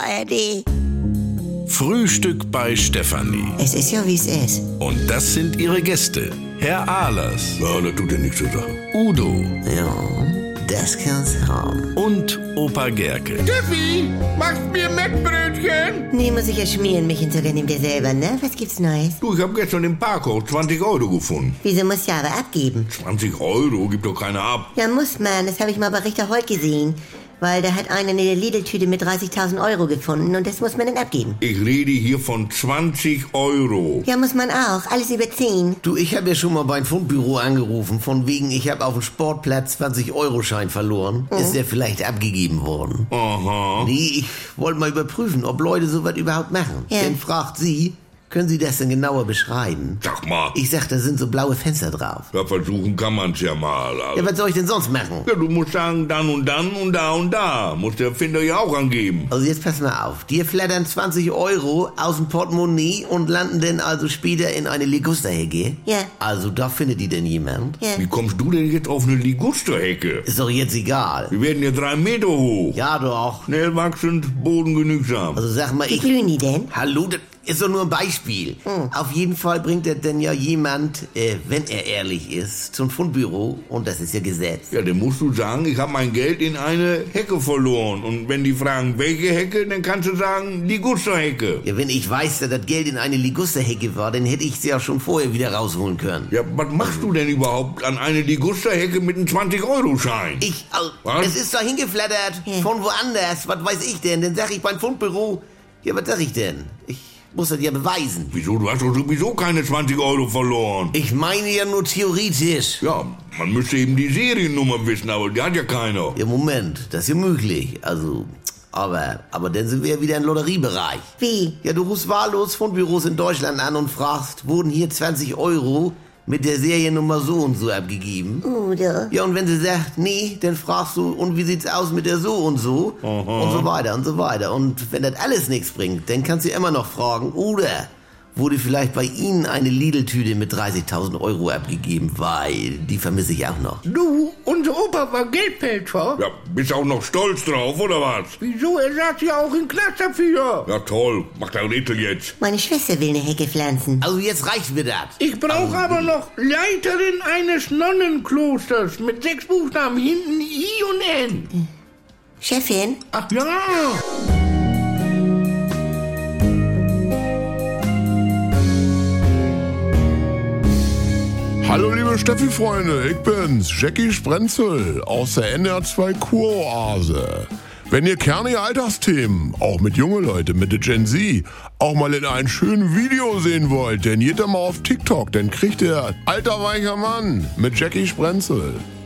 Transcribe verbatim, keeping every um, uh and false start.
A R D. Frühstück bei Stefanie. Es ist ja, wie es ist. Und das sind ihre Gäste. Herr Ahlers. Ja, das tut ja nichts zur Sache. Udo. Ja, das kann's haben. Und Opa Gerke. Steffi, machst mir Mettbrötchen? Nee, muss ich ja schmieren, mich und sogar nimmt ihr selber, ne? Was gibt's Neues? Du, ich hab gestern im Parkhaus zwanzig Euro gefunden. Wieso musst du aber abgeben? zwanzig Euro? Gibt doch keiner ab. Ja, muss man. Das habe ich mal bei Richter Holt gesehen. Weil da hat einer eine Lidl-Tüte mit dreißigtausend Euro gefunden und das muss man dann abgeben. Ich rede hier von zwanzig Euro. Ja, muss man auch. Alles über zehn. Du, ich habe ja schon mal beim Fundbüro angerufen, von wegen, ich habe auf dem Sportplatz zwanzig Euro Schein verloren. Mhm. Ist der vielleicht abgegeben worden? Aha. Nee, ich wollte mal überprüfen, ob Leute sowas überhaupt machen. Ja. Dann fragt sie, können Sie das denn genauer beschreiben? Sag mal. Ich sag, da sind so blaue Fenster drauf. Ja, versuchen kann man's ja mal. Ja, Also. was soll ich denn sonst machen? Ja, du musst sagen, dann und dann und da und da. Muss der Erfinder ja auch angeben. Also jetzt pass mal auf. Dir flattern zwanzig Euro aus dem Portemonnaie und landen dann also später in eine Ligusterhecke? Ja. Also da findet die denn jemand? Ja. Wie kommst du denn jetzt auf eine Ligusterhecke? Ist doch jetzt egal. Wir werden ja drei Meter hoch. Ja doch. Schnell wachsend, bodengenügsam. Also sag mal, Wie ich... glühen die denn? Hallo, das ist doch nur ein Beispiel. Hm. Auf jeden Fall bringt er denn ja jemand, äh, wenn er ehrlich ist, zum Fundbüro. Und das ist ja Gesetz. Ja, dann musst du sagen, ich habe mein Geld in eine Hecke verloren. Und wenn die fragen, welche Hecke, dann kannst du sagen, Ligusterhecke. Ja, wenn ich weiß, dass das Geld in eine Ligusterhecke war, dann hätte ich es ja schon vorher wieder rausholen können. Ja, was machst du denn überhaupt an eine Ligusterhecke mit einem zwanzig Euro Schein? Ich, au, Was? es ist da hingeflattert, Ja. von woanders. Was weiß ich denn? Dann sag ich beim Fundbüro, ja, was sag ich denn? Ich muss das ja beweisen. Wieso? Du hast doch sowieso keine zwanzig Euro verloren. Ich meine ja nur theoretisch. Ja, man müsste eben die Seriennummer wissen, aber die hat ja keiner. Ja, Moment, das ist ja möglich. Also, aber, aber dann sind wir ja wieder im Lotteriebereich. Wie? Ja, du rufst wahllos Fundbüros in Deutschland an und fragst, wurden hier zwanzig Euro mit der Seriennummer so und so abgegeben? Udo. Ja, und wenn sie sagt, nee, dann fragst du, und wie sieht's aus mit der so und so? Aha. Und so weiter und so weiter. Und wenn das alles nichts bringt, dann kannst du immer noch fragen, oder wurde vielleicht bei Ihnen eine Lidl-Tüte mit dreißigtausend Euro abgegeben, weil die vermisse ich auch noch. Du, unser Opa war Geldfälscher. Ja, bist auch noch stolz drauf, oder was? Wieso? Er saß ja auch in Knast dafür. Ja, toll. Mach dein Rätsel jetzt. Meine Schwester will eine Hecke pflanzen. Also jetzt reicht mir das. Ich brauche aber noch Leiterin eines Nonnenklosters mit sechs Buchstaben, hinten I und N. Chefin? Ach ja. Hallo liebe Steffi-Freunde, ich bin's, Jackie Sprenzel aus der N R zwei Kuroase. Wenn ihr kernige Alltagsthemen, auch mit junge Leute, mit der Gen Z, auch mal in einem schönen Video sehen wollt, dann geht da mal auf TikTok, dann kriegt ihr Alter weicher Mann mit Jackie Sprenzel.